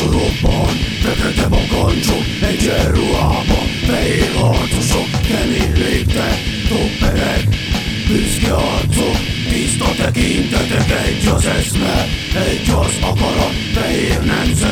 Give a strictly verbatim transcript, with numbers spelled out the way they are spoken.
sorokban, fekete bakancsok, egyenruhába, fehér harcosok, kemény léptek, topperek, büszke arcok, tiszta tekintetek, egy az eszme, egy az akarat, fehér nemzet.